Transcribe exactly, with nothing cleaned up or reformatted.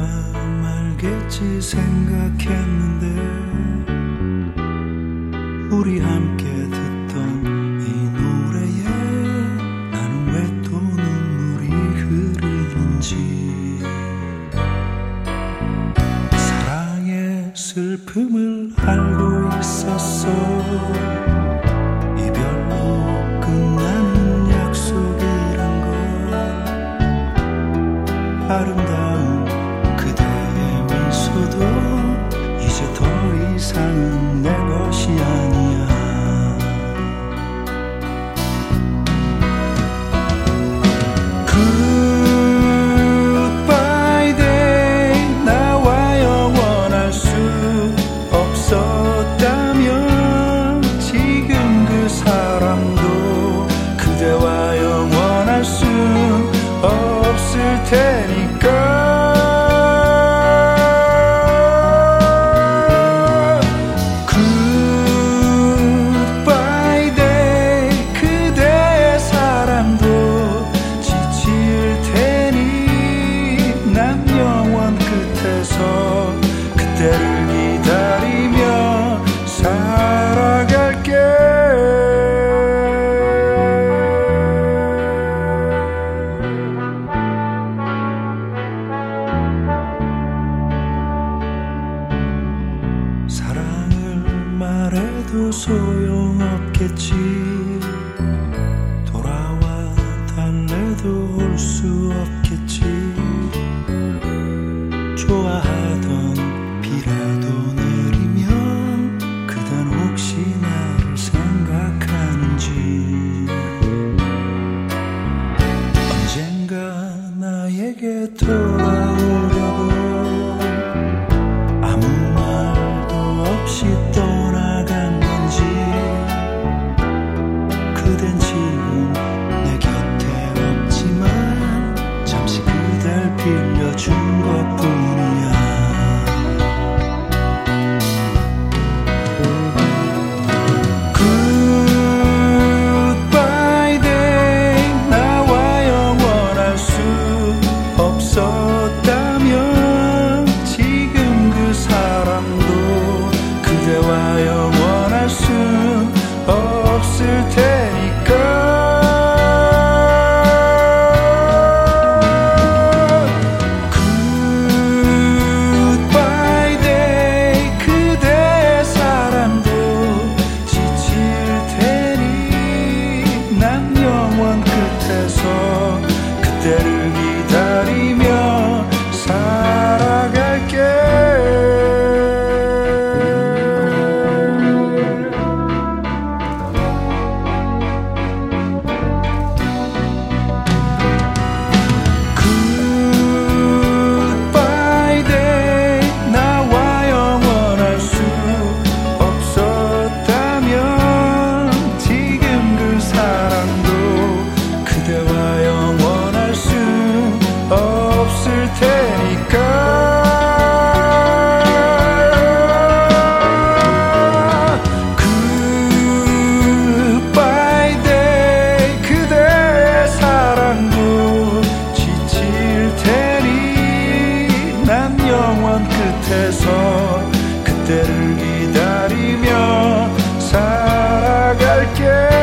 말겠지 생각했는데 우리 함께 듣던 이 노래에 나는 왜 또 눈물이 흐르는지 사랑의 슬픔을 알고 있었어 이별로 끝나는 약속이란 걸 아름다운 그대의 미소도 이제 더 이상은 내 것이 아니야 Goodbye day 나와 영원할 수 없었다면 지금 그 사람도 그대와 영원할 수 없을 테니까 Goodbye day 그대의 사랑도 지칠 테니 난 영원 끝에서 그때를 기다리며 살아갈게 사랑을 말해도 소용없겠지 돌아와 달래도 올 수 없겠지 좋아하던 비라도 내리면 그댄 혹시 나를 생각하는지 언젠가 나에게 돌아오려고 아무 말도 없이 떠나간 건지 그댄 지금 내 곁에 없지만 잠시 그댈 빌려준 것뿐이야 Goodbye day 나와 영원할 수 없었다면 지금 그 사람도 그대와 영원할 수 없을 테니까 Goodbye day 그대의 사랑도 지칠 테니 난 영원 끝에서 그때를 기다리며 살아갈게 Goodbye day 나와 영원할 수 없었다면 지금 그 사랑도 그대와 영원할 수 없을 테니까 Goodbye day 그대의 사랑도 지칠 테니 난 영원 끝에서 그때를 기다리며 살아갈게